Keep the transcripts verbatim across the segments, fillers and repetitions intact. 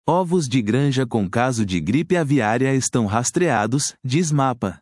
Ovos de granja com caso de gripe aviária estão rastreados, diz Mapa.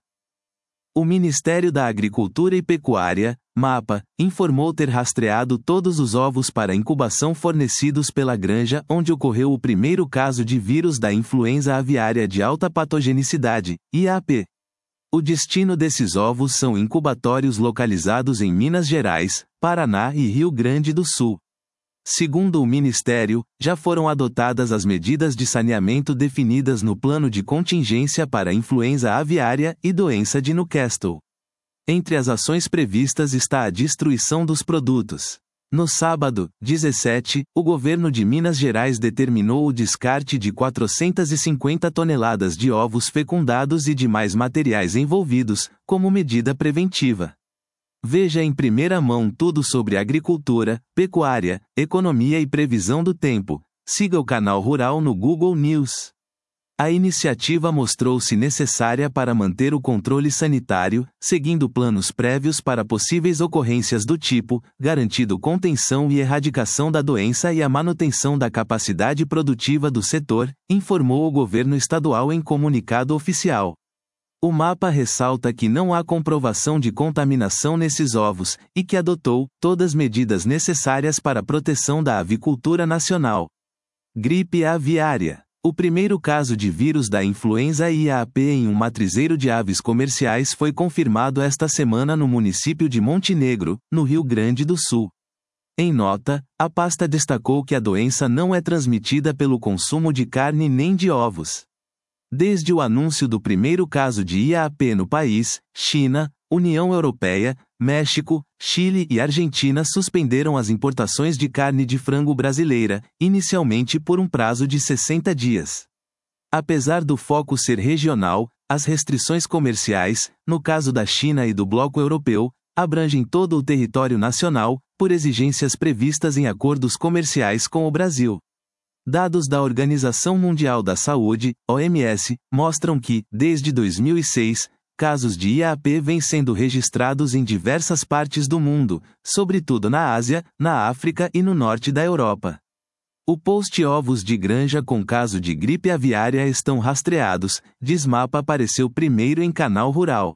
O Ministério da Agricultura e Pecuária, MAPA, informou ter rastreado todos os ovos para incubação fornecidos pela granja onde ocorreu o primeiro caso de vírus da influenza aviária de alta patogenicidade, I A P. O destino desses ovos são incubatórios localizados em Minas Gerais, Paraná e Rio Grande do Sul. Segundo o Ministério, já foram adotadas as medidas de saneamento definidas no plano de contingência para influenza aviária e doença de Newcastle. Entre as ações previstas está a destruição dos produtos. No sábado, dezessete, o governo de Minas Gerais determinou o descarte de quatrocentas e cinquenta toneladas de ovos fecundados e demais materiais envolvidos, como medida preventiva. Veja em primeira mão tudo sobre agricultura, pecuária, economia e previsão do tempo. Siga o canal Rural no Google News. A iniciativa mostrou-se necessária para manter o controle sanitário, seguindo planos prévios para possíveis ocorrências do tipo, garantindo contenção e erradicação da doença e a manutenção da capacidade produtiva do setor, informou o governo estadual em comunicado oficial. O Mapa ressalta que não há comprovação de contaminação nesses ovos, e que adotou todas as medidas necessárias para a proteção da avicultura nacional. Gripe aviária. O primeiro caso de vírus da influenza I A P em um matrizeiro de aves comerciais foi confirmado esta semana no município de Montenegro, no Rio Grande do Sul. Em nota, a pasta destacou que a doença não é transmitida pelo consumo de carne nem de ovos. Desde o anúncio do primeiro caso de I A P no país, China, União Europeia, México, Chile e Argentina suspenderam as importações de carne de frango brasileira, inicialmente por um prazo de sessenta dias. Apesar do foco ser regional, as restrições comerciais, no caso da China e do Bloco Europeu, abrangem todo o território nacional, por exigências previstas em acordos comerciais com o Brasil. Dados da Organização Mundial da Saúde, O M S, mostram que, desde dois mil e seis, casos de I A P vêm sendo registrados em diversas partes do mundo, sobretudo na Ásia, na África e no norte da Europa. O post ovos de granja com caso de gripe aviária estão rastreados, diz Mapa apareceu primeiro em canal Rural.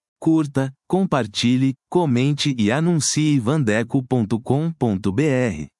Curta, compartilhe, comente e anuncie vandeco ponto com ponto br.